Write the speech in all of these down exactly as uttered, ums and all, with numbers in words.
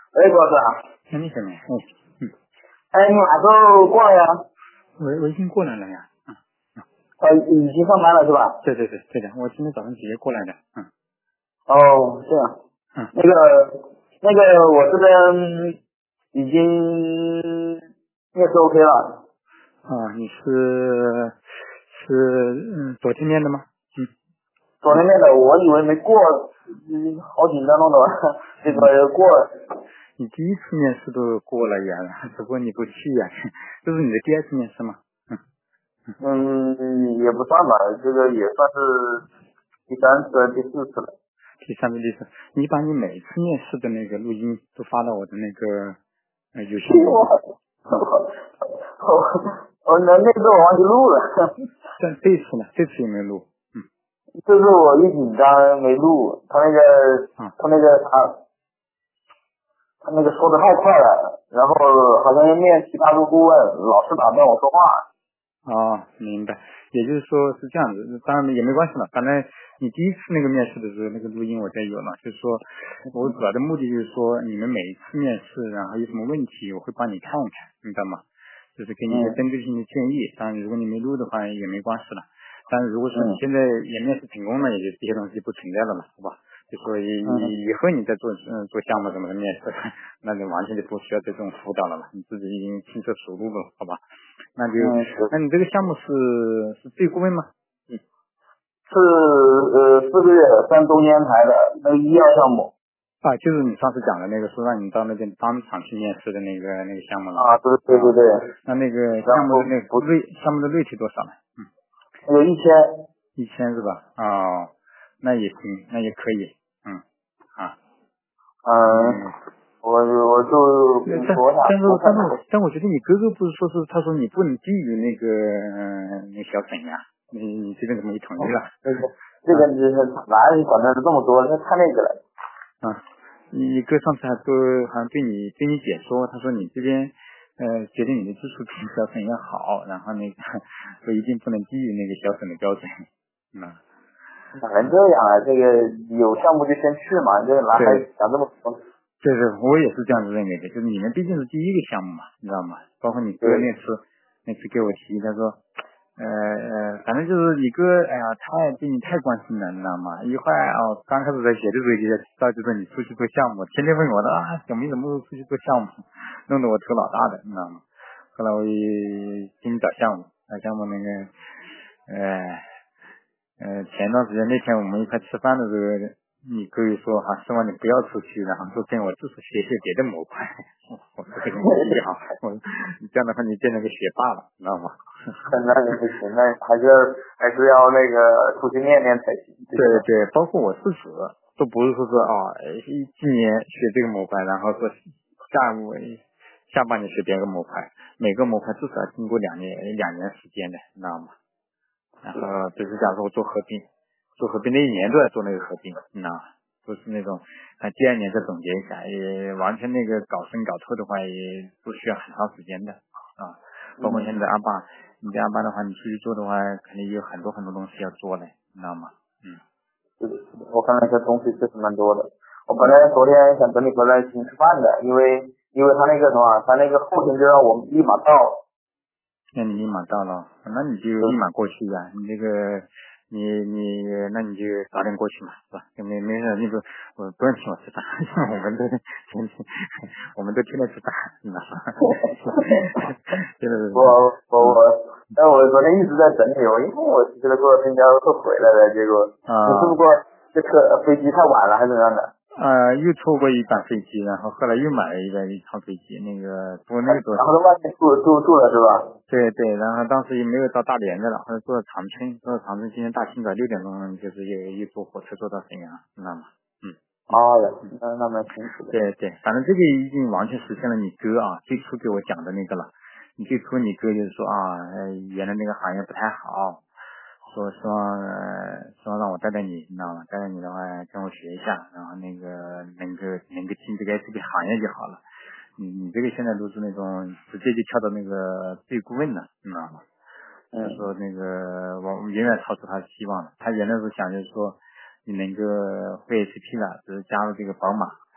哎，郭老师， 那你什么？哎，嗯， 哎，你哪时候过来呀？ 我我已经过来了呀。嗯嗯， 呃，已经上班了是吧？ 对对对对的，我今天早上直接过来的。嗯哦，这样。 嗯， 那个，那个，我这边已经面试 OK 了。 啊，你是是嗯昨天练的吗？嗯昨天面的，我以为没过，嗯，好紧张弄的，这嗯， 个过了。 你第一次面试都过了呀，只不过你不去呀，这是你的第二次面试吗？嗯嗯，也不算吧，这个也算是第三次、第四次了。 第三次、第四，你把你每次面试的那个录音都发到我的那个呃邮箱里。 我我我我那那次我忘记录了。 但这次呢？这次有没有录？嗯这次我一紧张没录，他那个啊他那个他他那个说的太快了，然后好像面其他个顾问老是打断我说话。 哦，明白。也就是说是这样子，当然也没关系了。反正你第一次那个面试的时候，那个录音我在有了。就是说我主要的目的就是说，你们每一次面试，然后有什么问题，我会帮你看看，明白吗？就是给你一些嗯针对性的建议。当然，如果你没录的话，也没关系了。但是如果说你嗯现在也面试成功了，也就这些东西不存在了嘛，是吧？就说以嗯以以后你再做嗯做项目什么的面试，那就完全就不需要这种辅导了嘛，你自己已经轻车熟路了，好吧？那就嗯，是那你这个项目是是对顾问吗？嗯是呃四个月算中间台的那个医药项目。 啊，就是你上次讲的那个，说让你到那边当场去面试的那个那个项目了。 啊，对对对对， 那那个然后项目的那不个类项目的类体多少呢？嗯， 有一千。 一千是吧？哦，那也行，那也可以。嗯啊嗯， 嗯。 我我就跟呃但你说一下， 但是我看但是但我觉得你哥哥不是说是他说你不能低于那个嗯、那个小沈呀，你你这边怎么一统一了？ 这个这个就是哪里管的这么多，那太那个了。 啊，你哥上次还都好像对你对你姐说，他说你这边呃觉得你的技术比小沈要好，然后那个说一定不能低于那个小沈的标准。嗯， 哪能这样啊？这个有项目就先去嘛，这个哪还对， 想这么多？ 对对，我也是这样子认为的，就是你们毕竟是第一个项目嘛，你知道吗？包括你哥对， 那次那次给我提，他说。呃呃，反正就是你哥，哎呀，太对你太关心了，你知道吗？一会儿哦，刚开始在写的时候就知道，就说你出去做项目，天天问我的啊，小明怎么出去做项目，弄得我头老大的，你知道吗？后来我也给你找项目，找项目那个，呃呃，前段时间那天我们一块吃饭的时候，你哥又说哈，希望你不要出去，然后说跟我就是学学别的模块，我说这个没必要，我你这样的话你变成个学霸了，你知道吗？ 那那不行，那还是还是要那个出去练练才行。 对对，包括我自己都不是说是啊，一今年学这个模块，然后说下午下半年学别个模块，每个模块至少要经过两年两年时间的，你知道吗？然后就是假如说我做合并，做合并那一年都在做那个合并，你知道吗？都是那种啊，第二年再总结一下，也完全那个搞深搞透的话，也不需要很长时间的啊。包括现在阿爸，你在阿爸的话，你出去做的话，肯定有很多很多东西要做的，你知道吗？嗯。 是的，是的，我看那些东西确实蛮多的。我本来昨天想等你回来一起吃饭的，因为因为他那个什么，他那个后天就让我们立马到。 那你立马到了，那你就立马过去呀、你这个，你你，那你就早点过去嘛，是吧？没没事，那个我不用请我吃饭，我们都天天，我们都天天吃饭，你知道吗？真的是， 我我嗯我，但我昨天一直在等你，我因为我觉得过新加坡回来了，结果你是不啊。 是过这个飞机太晚了还是怎样的？ 呃，又错过一班飞机，然后后来又买了一个一趟飞机，那个不过那个多然后在外面住住住了是吧？ 对对，然后当时也没有到大连的了，后来坐到长春，坐到长春，今天大清早六点钟就是又又坐火车坐到沈阳，知道吗？嗯嗯， 哎呀，那那蛮辛苦的。 对对，反正这个已经完全实现了你哥啊最初给我讲的那个了。你最初你哥就是说啊，呃原来那个行业不太好，说希望呃希望让我带带你，你知道吗？带带你的话跟我学一下，然后那个能够能够进这个 S P 行业就好了。你你这个现在都是那种直接就跳到那个对顾问了，你知道吗？他嗯说那个我远远超出他的期望了。他原来是想就是说你能够会 S P 了，只是加入这个宝马，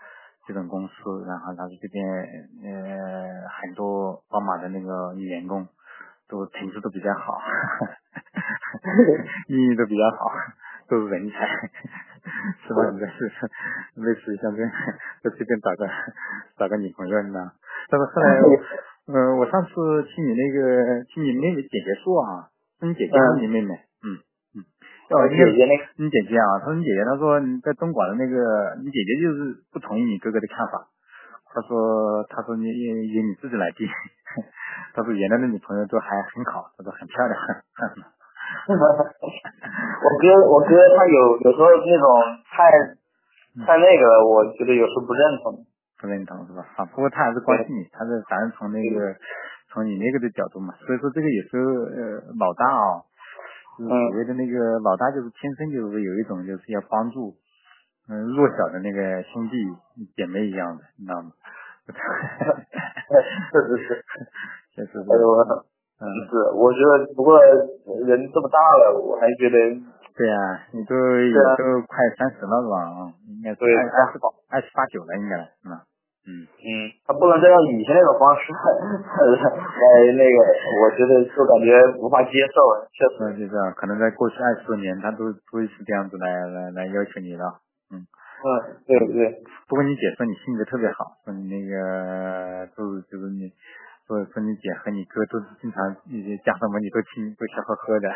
这种公司，然后他说这边呃很多宝马的那个员工都品质都比较好，英语都比较好，都是人才，是吧？你这是类似于像这样，在这边找个找个女朋友呢？但是后来，呃，我上次听你那个听你妹妹姐姐说啊，是你姐姐还是你妹妹？嗯嗯， 我姐姐那个， 你姐姐啊，她说你姐姐，她说你在东莞的那个，你姐姐就是不同意你哥哥的看法。她说，她说你由你自己来定。她说原来的女朋友都还很好，她说很漂亮。 我哥我哥他有有时候那种太太那个了，我觉得有时候不认同。 不认同是吧？啊，不过他还是关心你，他是反正从那个从你那个的角度嘛，所以说这个有时候呃老大啊，就是所谓的那个老大就是天生就是有一种就是要帮助嗯、呃、弱小的那个兄弟姐妹一样的，你知道吗？ 确实是， 确实是。 哎呦，嗯，是，我觉得不过人这么大了，我还觉得。 对呀、啊，你都也都快三十了是吧？啊，应该是二二十二十八九了，应该是吧？嗯嗯，他不能再用以前那种方式来那个，我觉得就感觉无法接受，确实。 就是可能在过去二十多年，他都都是这样子来来来要求你的。嗯嗯，对对。 不过你姐说你性格特别好，说你那个都就是你，说说你姐和你哥都是经常那些讲什么你都听都笑呵呵的。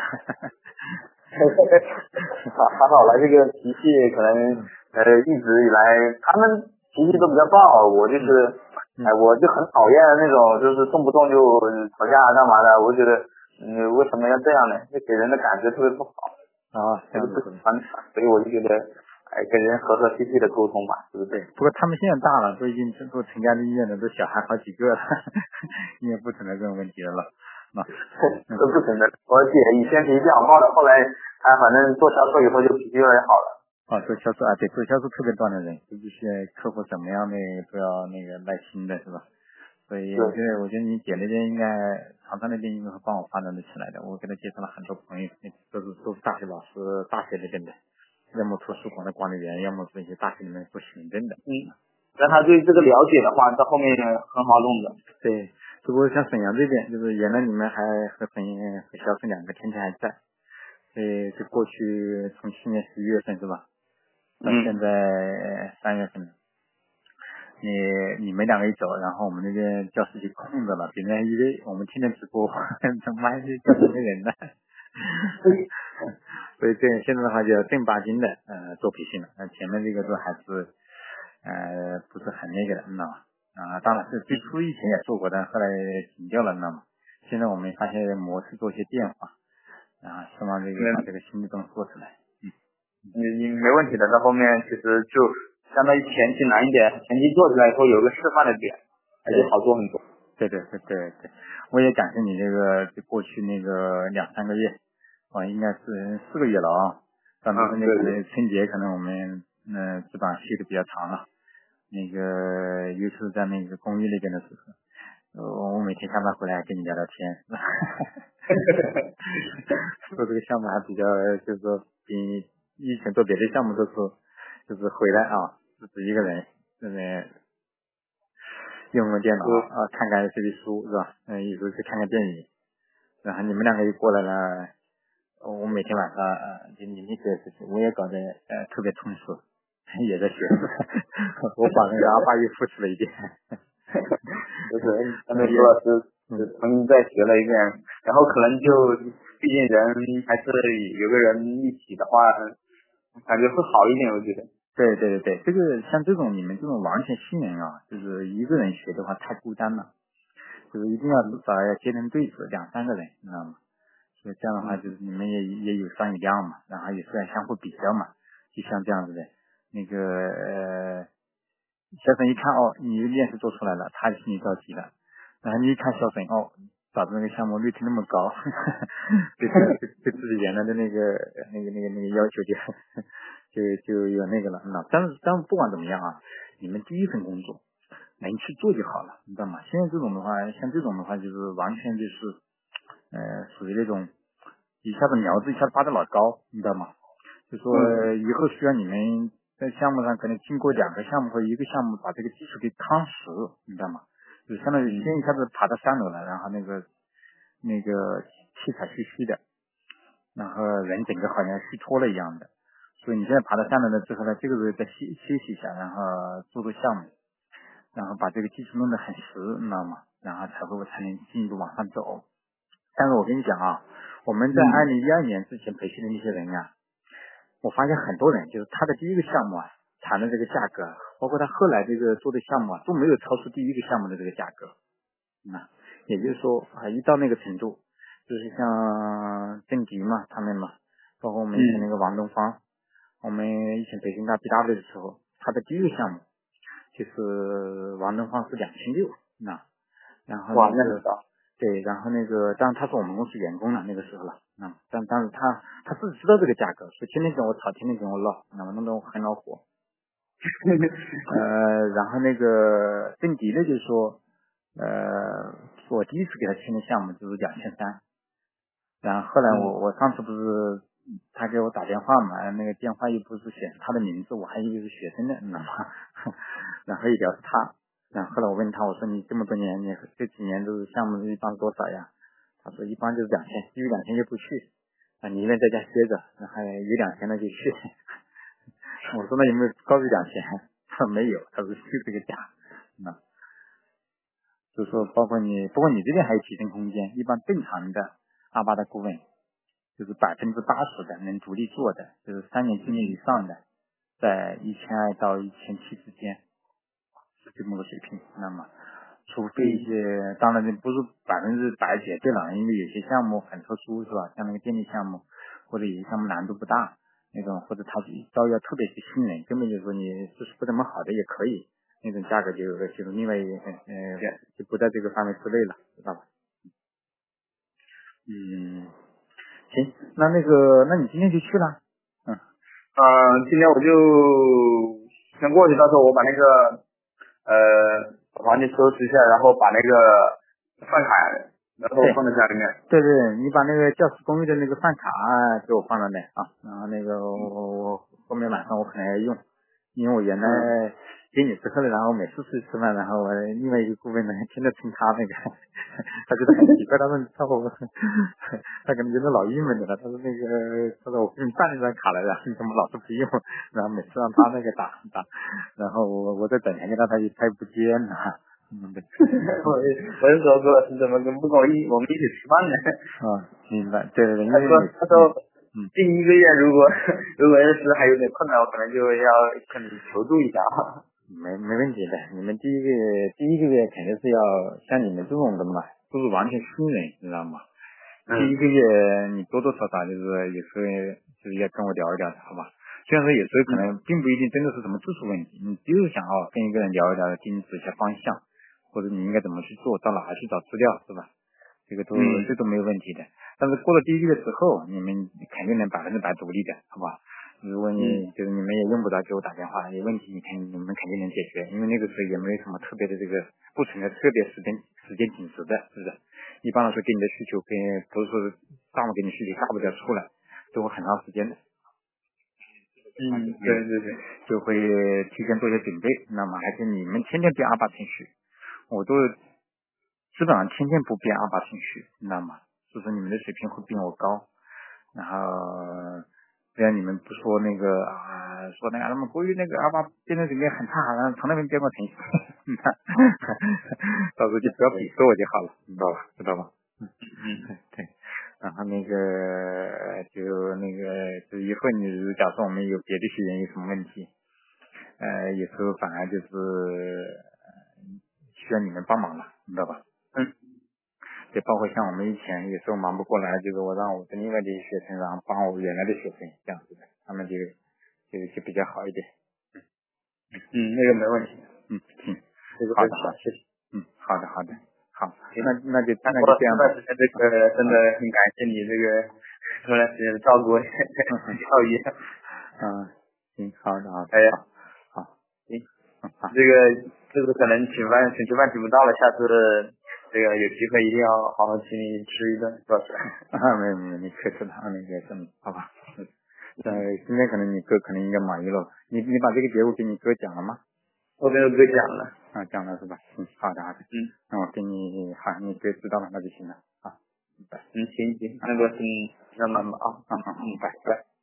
还还好了，这个脾气可能呃一直以来他们脾气都比较暴，我就是、嗯、哎我就很讨厌那种就是动不动就吵架干嘛的，我觉得嗯为什么要这样呢？就给人的感觉特别不好啊，这样子， 所以我就觉得哎跟人和和气气的沟通嘛，对不对？ 不过他们现在大了，都已经都成家立业了，都小孩好几个了，应该不存在这种问题了。啊， 都不存在。我姐以前脾气好暴的，后来她反正做销售以后就脾气越来越好了。 啊，做销售啊，对，做销售特别锻炼人，就这些客户怎么样的都要那个耐心的，是吧？所以我觉得，我觉得你姐那边应该，长沙那边应该会帮我发展的起来的。我给她介绍了很多朋友，都是都是大学老师，大学那边的，要么图书馆的管理员，要么是一些大学里面做行政的。 嗯，让他对这个了解的话，到后面很好弄的。 对。不过像沈阳这边，就是原来你们还和沈和小沈两个天天还在，所以就过去从去年十一月份是吧，到现在三月份，你你们两个一走，然后我们那边教室就空着了，别人以为我们天天直播，怎么还是教室没人呢？所以这现在的话就要正八经的呃做培训了，那前面这个都还是呃不是很那个的，你知道吗？啊，当然是最初以前也做过，但后来停掉了，你知道吗？现在我们发现模式做一些变化，啊，希望这个把这个新的东西做出来。嗯， 你你没问题的，到后面其实就相当于前期难一点，前期做出来以后有个示范的点，而且好做很多。 对对对对对，我也感谢你这个就过去那个两三个月，啊，应该是四个月了啊，但是那个春节可能我们嗯、呃、基本上休的比较长了。那个尤其是在那个公寓那边的时候，呃，我每天下班回来跟你聊聊天，做这个项目还比较，就是说比以前做别的项目都是，就是回来啊，自己一个人，那边用用电脑啊，看看这些书是吧？嗯，有时候去看看电影，然后你们两个一过来了，我每天晚上啊，就你那些事情，我也搞得呃特别充实。也在学，我把那个阿巴又复习了一遍， 就是他们说老师重新再学了一遍，然后可能就毕竟人还是有个人一起的话，感觉会好一点，我觉得。 对对对对，这个像这种你们这种完全新人啊，就是一个人学的话太孤单了，就是一定要至少要结成对子两三个人，你知道吗？所以这样的话就是你们也也有商有量嘛，然后也是要相互比较嘛，就像这样子的。那个呃，小沈一看哦，你的面试做出来了，他心里着急了。然后你一看小沈哦，找的那个项目率那么高，对对对自己原来的那个那个那个那个要求就就就有那个了。那但是但是不管怎么样啊，你们第一份工作能去做就好了，你知道吗？现在这种的话，像这种的话就是完全就是呃属于那种一下子苗子一下子拔得老高，你知道吗？就说以后需要你们在项目上可能经过两个项目或一个项目把这个基础给夯实，你知道吗？就相当于先一下子爬到三楼了，然后那个那个气喘吁吁的，然后人整个好像虚脱了一样的。所以你现在爬到三楼了之后呢，这个时候再休休息一下，然后做做项目，然后把这个基础弄得很实，你知道吗？然后才会才能进一步往上走。但是我跟你讲啊，我们在二零一二年之前培训的那些人啊，我发现很多人就是他的第一个项目啊，谈的这个价格，包括他后来这个做的项目啊，都没有超出第一个项目的这个价格。啊，也就是说啊，一到那个程度，就是像郑迪嘛，他们嘛，包括我们以前那个王东方，嗯、我们以前北京大 B W 的时候，他的第一个项目就是王东方是两千六，那然后那个对，然后那个当然他是我们公司员工了那个时候了，啊，但但是他他自己知道这个价格，所以天天跟我吵，天天跟我闹，那么弄得我很恼火。呃，然后那个郑迪呢就说。呃，我第一次给他签的项目就是两千三，然后后来我、嗯、我上次不是他给我打电话嘛，那个电话又不是显示他的名字，我还以为是学生呢，你知道吗？然后一聊是他，然后后来我问他，我说你这么多年，你这几年都是项目一般多少呀？他说一般就是两千，低于两千就不去，啊，你一边在家歇着，然后有两千那就去。我说那有没有高于两千？他说没有，他说就这个价，啊。就是说，包括你，不过你这边还有提升空间。一般正常的阿巴的顾问，就是百分之八十的能独立做的，就是三年经验以上的，在一千二到一千七之间是这么个水平。那么，除非一些，当然不是百分之百绝对了，因为有些项目很特殊，是吧？像那个电力项目，或者有些项目难度不大那种，或者他招要特别是新人，根本就是说你就是不怎么好的也可以。那种价格就就是另外一个呃就不在这个范围之内了，知道吧？嗯，行，那那个那你今天就去了？嗯嗯、呃，今天我就先过去，到时候我把那个呃环境收拾一下，然后把那个饭卡然后放在家里面。 对对，你把那个教师公寓的那个饭卡给我放在那啊，然后那个我我后面晚上我可能要用，因为我原来。嗯给你之后呢，然后每次出去吃饭，然后我另外一个顾问呢，天天称他那个，他觉得很奇怪，他说他我，他可能觉得老郁闷的了，他说那个，他说我给你办了张卡来了，你怎么老是不用？然后每次让他那个打打，然后我我在等钱给他，他也他也不接呢。嗯，对。 我我就说说是怎么跟不跟我一我们一起吃饭呢？ 啊，明白，对对对，因为他说他说。 嗯， 第一个月如果如果要是还有点困难，我可能就要向你求助一下。 没没问题的，你们第一个月第一个月肯定是要像你们这种的嘛，都是完全新人，你知道吗？嗯、第一个月你多多少少就是有时候就是要跟我聊一聊的，好吧？虽然说有时候可能并不一定真的是什么技术问题，你就是想哦跟一个人聊一聊，给你指一下方向，或者你应该怎么去做，到哪去找资料，是吧？这个都、嗯、这都没有问题的。但是过了第一个月之后，你们肯定能百分之百独立的，好吧？如果你、嗯、就是你们也用不着给我打电话，有问题你肯你们肯定能解决，因为那个时候也没有什么特别的这个不存在特别时间时间紧实的，是不是？一般来说给你的需求跟不是说上午给你需求下午就要出来，都会很长时间的。 嗯，对对对， 就会提前做一些准备。那么还是你们天天编阿巴程序，我都基本上天天不编阿巴程序，你知道吗？所以说你们的水平会比我高。然后虽然你们不说那个啊，说那个他们国语那个阿巴编的准备很差，好像从来没编过程序，到时候就不要鄙视我就好了，知道吧？知道吧？嗯嗯，对。然后那个就那个就以后你假设我们有别的学员有什么问题，呃，有时候反而就是需要你们帮忙了，你知道吧？ 嗯。 就包括像我们以前有时候忙不过来，就是我让我的另外的学生，然后帮我原来的学生这样子的，他们就就就比较好一点。 嗯嗯，那个没问题。 嗯嗯， 这个好的好的， 谢谢。 嗯，好的好的，好，那那就那就这样吧。这段时间这个真的很感谢你这个这段时间的照顾教育。 嗯，行，好的好的， 哎呀， 好， 行， 嗯好， 这个这个可能请饭请吃饭请不到了，下次这个有机会一定要好好请你吃一顿，是吧？ 啊，没有没有，你客气了，啊，那个真的，好吧，嗯， 呃，今天可能你哥可能应该满意了。你你把这个结果给你哥讲了吗？ 我跟我哥讲了。 啊，讲了是吧？嗯，好的好的。 嗯， 那我给你好，你哥知道了那就行了。好， 嗯，行行，那个嗯，那么啊， 嗯嗯嗯，拜拜。